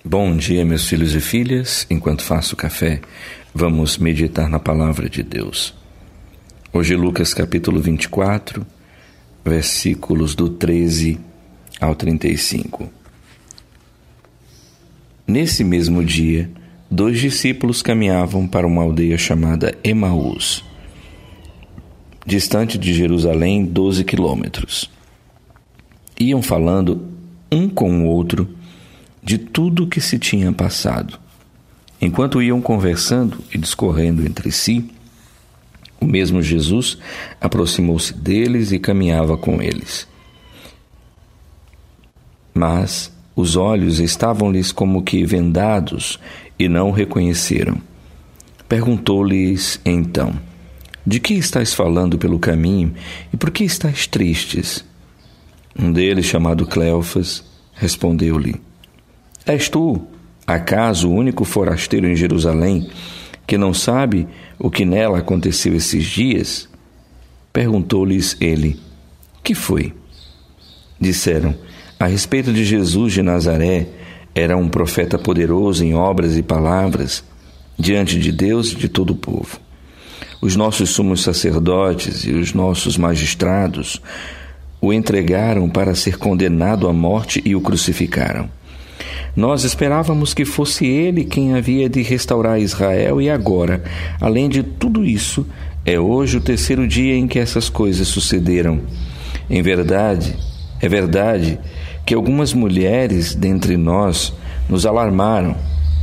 Bom dia, meus filhos e filhas. Enquanto faço café, vamos meditar na palavra de Deus. Hoje, Lucas capítulo 24, versículos do 13 ao 35. Nesse mesmo dia, 2 discípulos caminhavam para uma aldeia chamada Emaús, distante de Jerusalém 12 quilômetros. Iam falando um com o outro de tudo o que se tinha passado. Enquanto iam conversando e discorrendo entre si, o mesmo Jesus aproximou-se deles e caminhava com eles. Mas os olhos estavam-lhes como que vendados e não o reconheceram. Perguntou-lhes então: de que estáis falando pelo caminho e por que estáis tristes? Um deles, chamado Cleofas, respondeu-lhe: És tu, acaso, o único forasteiro em Jerusalém que não sabe o que nela aconteceu esses dias? Perguntou-lhes ele: que foi? Disseram: a respeito de Jesus de Nazaré, era um profeta poderoso em obras e palavras, diante de Deus e de todo o povo. Os nossos sumos sacerdotes e os nossos magistrados o entregaram para ser condenado à morte e o crucificaram. Nós esperávamos que fosse ele quem havia de restaurar Israel e agora, além de tudo isso, é hoje o terceiro dia em que essas coisas sucederam. É verdade que algumas mulheres dentre nós nos alarmaram.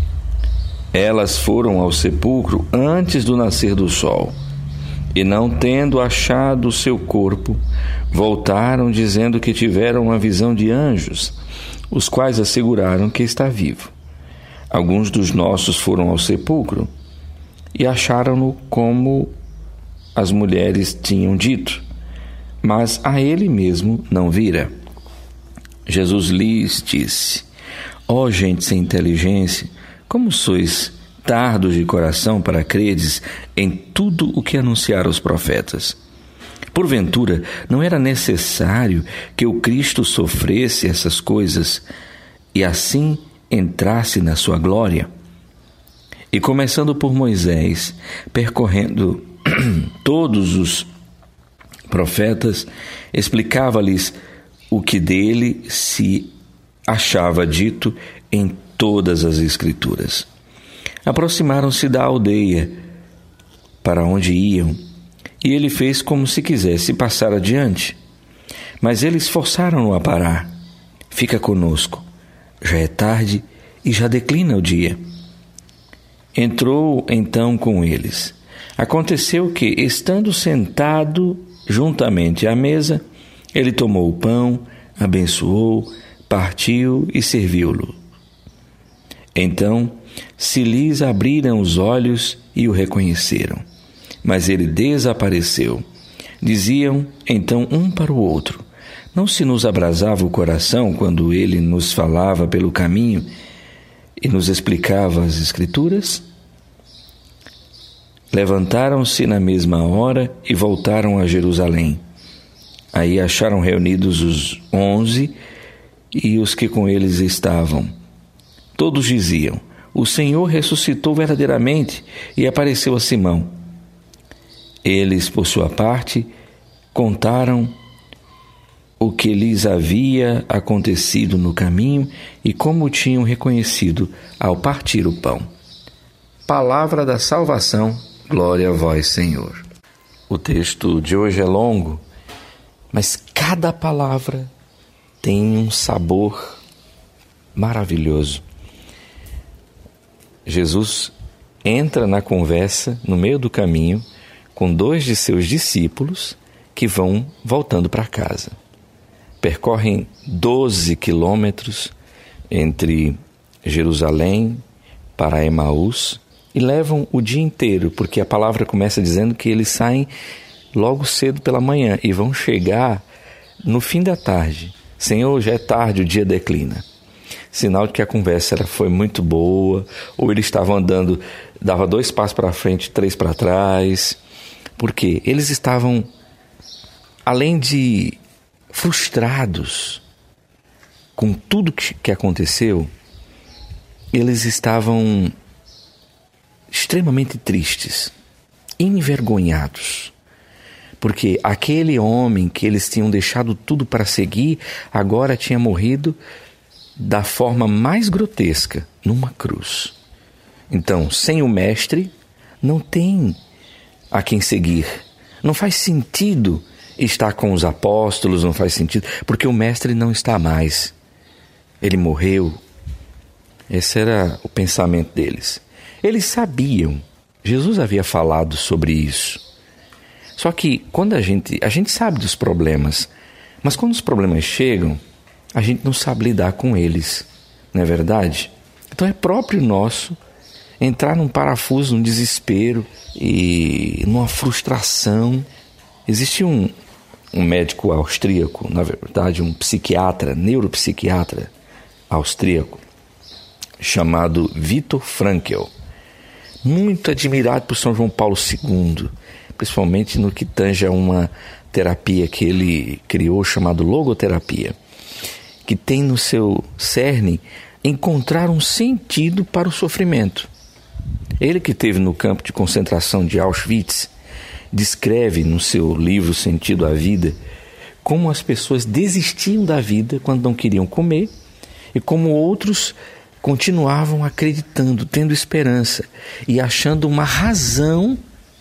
Elas foram ao sepulcro antes do nascer do sol e, não tendo achado o seu corpo, voltaram dizendo que tiveram uma visão de anjos, os quais asseguraram que está vivo. Alguns dos nossos foram ao sepulcro e acharam-no como as mulheres tinham dito, mas a ele mesmo não vira. Jesus lhes disse: ó gente sem inteligência, como sois tardos de coração para credes em tudo o que anunciaram os profetas? Porventura, não era necessário que o Cristo sofresse essas coisas e assim entrasse na sua glória? E começando por Moisés, percorrendo todos os profetas, explicava-lhes o que dele se achava dito em todas as Escrituras. Aproximaram-se da aldeia para onde iam, e ele fez como se quisesse passar adiante. Mas eles forçaram-no a parar. Fica conosco. Já é tarde e já declina o dia. Entrou então com eles. Aconteceu que, estando sentado juntamente à mesa, ele tomou o pão, abençoou, partiu e serviu-lo. Então se lhes abriram os olhos e o reconheceram. Mas ele desapareceu. Diziam então um para o outro: não se nos abrasava o coração quando ele nos falava pelo caminho e nos explicava as Escrituras? Levantaram-se na mesma hora e voltaram a Jerusalém. Aí acharam reunidos os 11 e os que com eles estavam. Todos diziam: o Senhor ressuscitou verdadeiramente e apareceu a Simão. Eles, por sua parte, contaram o que lhes havia acontecido no caminho e como o tinham reconhecido ao partir o pão. Palavra da salvação, glória a vós, Senhor. O texto de hoje é longo, mas cada palavra tem um sabor maravilhoso. Jesus entra na conversa no meio do caminho com 2 de seus discípulos que vão voltando para casa. Percorrem 12 quilômetros entre Jerusalém para Emaús e levam o dia inteiro, porque a palavra começa dizendo que eles saem logo cedo pela manhã e vão chegar no fim da tarde. Senhor, já é tarde, o dia declina. Sinal de que a conversa foi muito boa, ou eles estavam andando, dava 2 passos para frente, 3 para trás, porque eles estavam, além de frustrados com tudo que aconteceu, eles estavam extremamente tristes, envergonhados, porque aquele homem que eles tinham deixado tudo para seguir, agora tinha morrido da forma mais grotesca, numa cruz. Então, sem o mestre, não tem a quem seguir. Não faz sentido estar com os apóstolos, não faz sentido, porque o mestre não está mais. Ele morreu. Esse era o pensamento deles. Eles sabiam, Jesus havia falado sobre isso. Só que quando a gente sabe dos problemas, mas quando os problemas chegam, a gente não sabe lidar com eles, não é verdade? Então é próprio nosso entrar num parafuso, num desespero e numa frustração. Existe um médico austríaco, na verdade um psiquiatra, neuropsiquiatra austríaco, chamado Viktor Frankl, muito admirado por São João Paulo II, principalmente no que tange a uma terapia que ele criou, chamada logoterapia, que tem no seu cerne encontrar um sentido para o sofrimento. Ele que esteve no campo de concentração de Auschwitz, descreve no seu livro Sentido à Vida como as pessoas desistiam da vida quando não queriam comer e como outros continuavam acreditando, tendo esperança e achando uma razão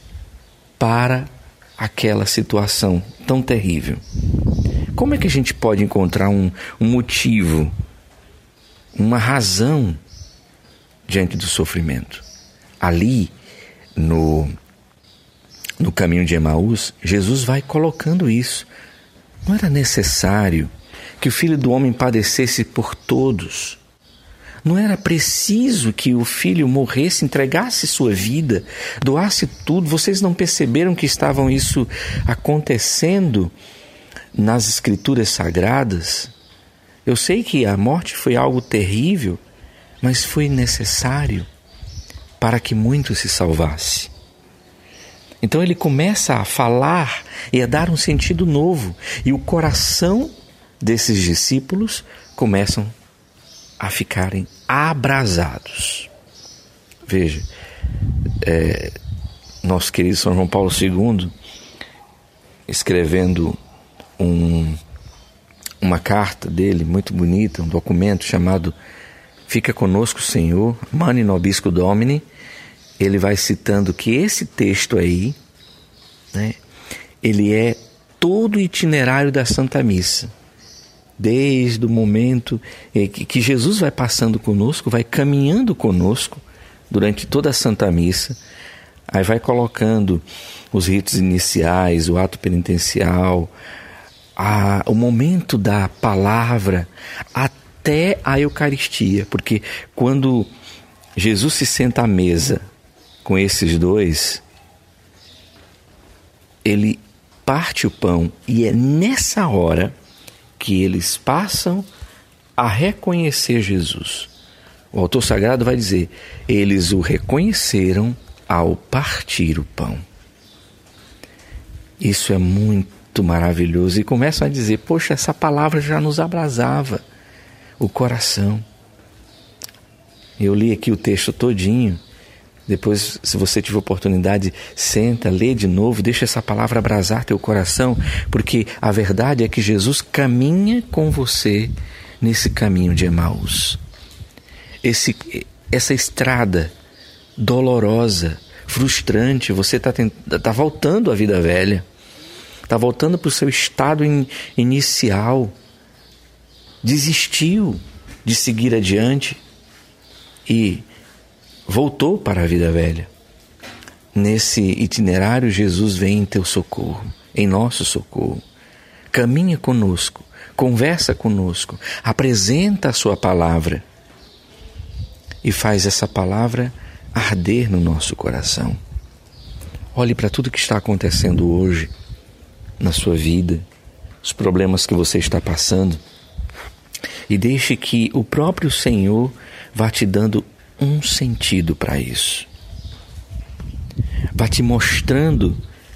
para aquela situação tão terrível. Como é que a gente pode encontrar um motivo, uma razão diante do sofrimento? Ali, no caminho de Emaús, Jesus vai colocando isso. Não era necessário que o Filho do Homem padecesse por todos. Não era preciso que o Filho morresse, entregasse sua vida, doasse tudo. Vocês não perceberam que estavam isso acontecendo nas Escrituras Sagradas? Eu sei que a morte foi algo terrível, mas foi necessário para que muitos se salvassem. Então ele começa a falar e a dar um sentido novo. E o coração desses discípulos começam a ficarem abrasados. Veja, nosso querido São João Paulo II, escrevendo uma carta dele, muito bonita, um documento chamado Fica Conosco, Senhor, Mane Nobisco Domini, ele vai citando que esse texto aí, né, ele é todo o itinerário da Santa Missa. Desde o momento que Jesus vai passando conosco, vai caminhando conosco durante toda a Santa Missa, aí vai colocando os ritos iniciais, o ato penitencial, o momento da palavra, até a Eucaristia, porque quando Jesus se senta à mesa com esses dois, ele parte o pão e é nessa hora que eles passam a reconhecer Jesus. O autor sagrado vai dizer, eles o reconheceram ao partir o pão. Isso é muito maravilhoso. E começam a dizer, poxa, essa palavra já nos abrasava o coração. Eu li aqui o texto todinho. Depois, se você tiver oportunidade, senta, lê de novo, deixa essa palavra abrasar teu coração, porque a verdade é que Jesus caminha com você nesse caminho de Emaús. Essa estrada dolorosa, frustrante, você está voltando à vida velha, está voltando para o seu estado inicial, desistiu de seguir adiante e voltou para a vida velha. Nesse itinerário, Jesus vem em teu socorro, em nosso socorro. Caminha conosco, conversa conosco, apresenta a sua palavra e faz essa palavra arder no nosso coração. Olhe para tudo que está acontecendo hoje na sua vida, os problemas que você está passando, e deixe que o próprio Senhor vá te dando um sentido para isso. Vai te mostrando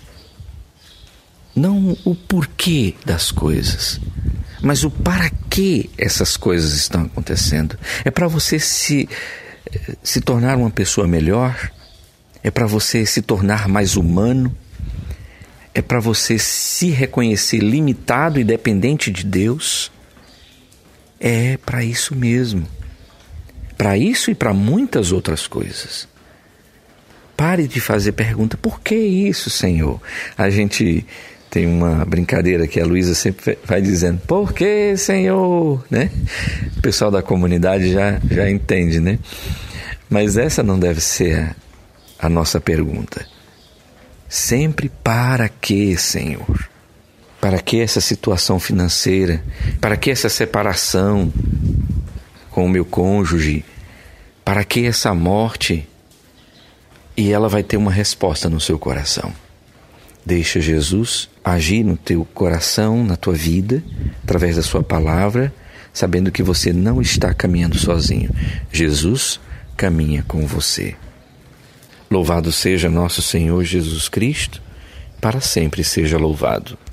não o porquê das coisas, mas o para que essas coisas estão acontecendo. É para você se se tornar uma pessoa melhor, é para você se tornar mais humano, é para você se reconhecer limitado e dependente de Deus. É para isso mesmo. Para isso e para muitas outras coisas. Pare de fazer pergunta, por que isso, Senhor? A gente tem uma brincadeira que a Luísa sempre vai dizendo, por que, Senhor? Né? O pessoal da comunidade já entende, né? Mas essa não deve ser a nossa pergunta. Sempre para que, Senhor? Para que essa situação financeira? Para que essa separação com o meu cônjuge? Para que essa morte? E ela vai ter uma resposta no seu coração. Deixa Jesus agir no teu coração, na tua vida, através da sua palavra, sabendo que você não está caminhando sozinho. Jesus caminha com você. Louvado seja nosso Senhor Jesus Cristo, para sempre seja louvado.